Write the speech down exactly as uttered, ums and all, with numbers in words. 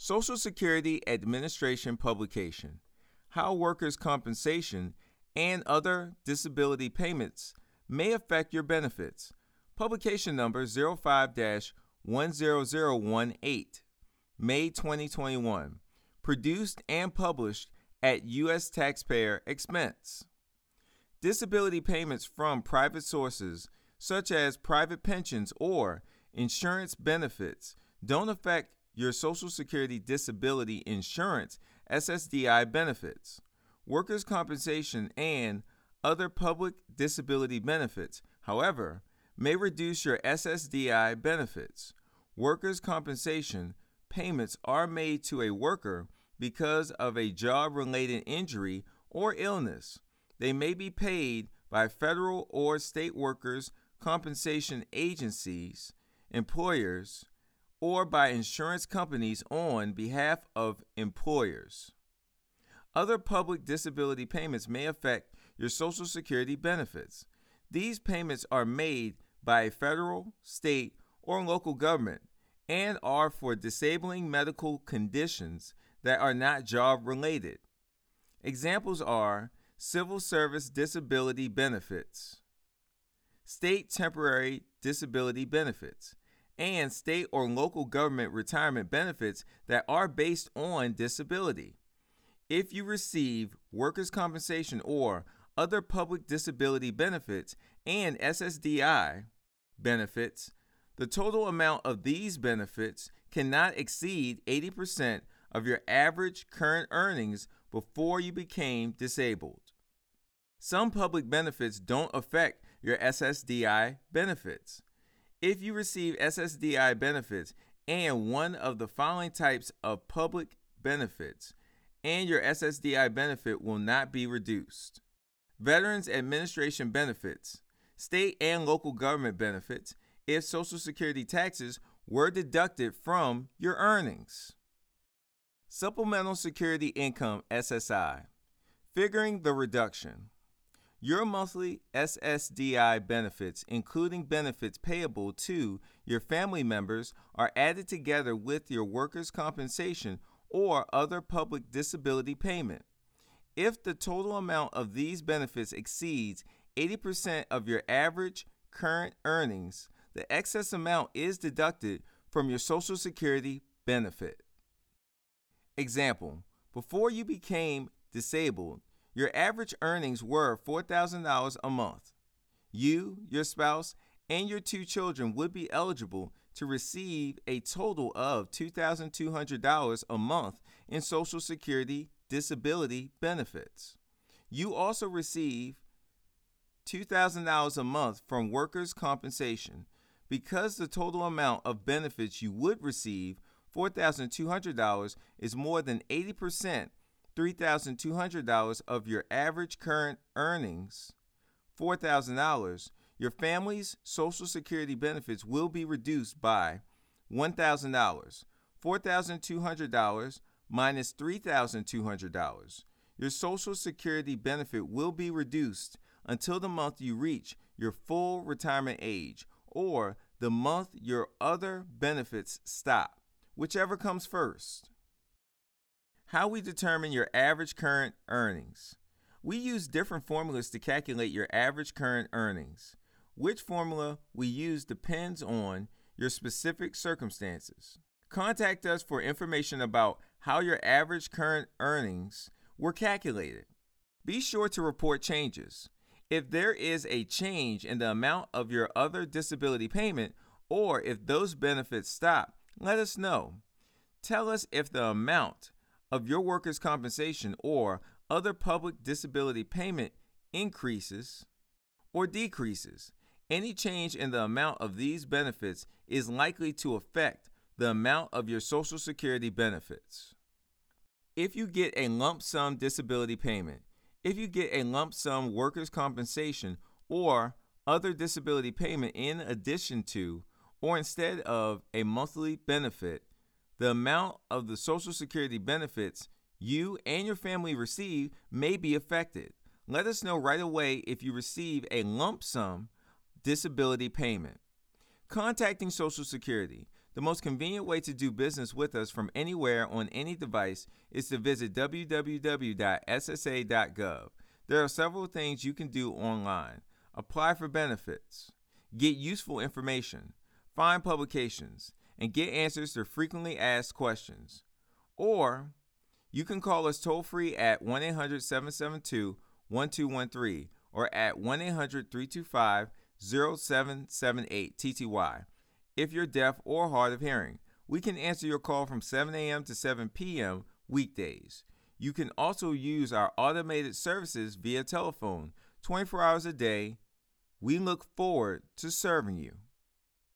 Social Security Administration publication, How Workers' Compensation and Other Disability Payments May Affect Your Benefits, publication number zero five dash one zero zero one eight, May twenty twenty-one, produced and published at U S taxpayer expense. Disability payments from private sources, such as private pensions or insurance benefits, don't affect your Social Security Disability Insurance S S D I benefits. Workers' compensation and other public disability benefits, however, may reduce your S S D I benefits. Workers' compensation payments are made to a worker because of a job-related injury or illness. They may be paid by federal or state workers' compensation agencies, employers, or by insurance companies on behalf of employers. Other public disability payments may affect your Social Security benefits. These payments are made by a federal, state, or local government and are for disabling medical conditions that are not job-related. Examples are civil service disability benefits, state temporary disability benefits, and state or local government retirement benefits that are based on disability. If you receive workers' compensation or other public disability benefits and S S D I benefits, the total amount of these benefits cannot exceed eighty percent of your average current earnings before you became disabled. Some public benefits don't affect your S S D I benefits. If you receive S S D I benefits and one of the following types of public benefits, and your S S D I benefit will not be reduced: Veterans Administration benefits, state and local government benefits, if Social Security taxes were deducted from your earnings. Supplemental Security Income S S I, figuring the reduction. Your monthly S S D I benefits, including benefits payable to your family members, are added together with your workers' compensation or other public disability payment. If the total amount of these benefits exceeds eighty percent of your average current earnings, the excess amount is deducted from your Social Security benefit. Example: before you became disabled, your average earnings were four thousand dollars a month. You, your spouse, and your two children would be eligible to receive a total of two thousand two hundred dollars a month in Social Security disability benefits. You also receive two thousand dollars a month from workers' compensation. Because the total amount of benefits you would receive, four thousand two hundred dollars, is more than eighty percent, three thousand two hundred dollars of your average current earnings, four thousand dollars, your family's Social Security benefits will be reduced by one thousand dollars, four thousand two hundred dollars minus three thousand two hundred dollars. Your Social Security benefit will be reduced until the month you reach your full retirement age or the month your other benefits stop, whichever comes first. How we determine your average current earnings. We use different formulas to calculate your average current earnings. Which formula we use depends on your specific circumstances. Contact us for information about how your average current earnings were calculated. Be sure to report changes. If there is a change in the amount of your other disability payment, or if those benefits stop, let us know. Tell us if the amount of your workers' compensation or other public disability payment increases or decreases. Any change in the amount of these benefits is likely to affect the amount of your Social Security benefits. If you get a lump sum disability payment, if you get a lump sum workers' compensation or other disability payment in addition to or instead of a monthly benefit, the amount of the Social Security benefits you and your family receive may be affected. Let us know right away if you receive a lump sum disability payment. Contacting Social Security. The most convenient way to do business with us from anywhere on any device is to visit w w w dot s s a dot gov. There are several things you can do online. Apply for benefits, get useful information, find publications, and get answers to frequently asked questions. Or you can call us toll-free at one eight hundred seven seven two one two one three or at one eight hundred three two five zero seven seven eight T T Y. If you're deaf or hard of hearing, we can answer your call from seven a.m. to seven p.m. weekdays. You can also use our automated services via telephone twenty-four hours a day. We look forward to serving you.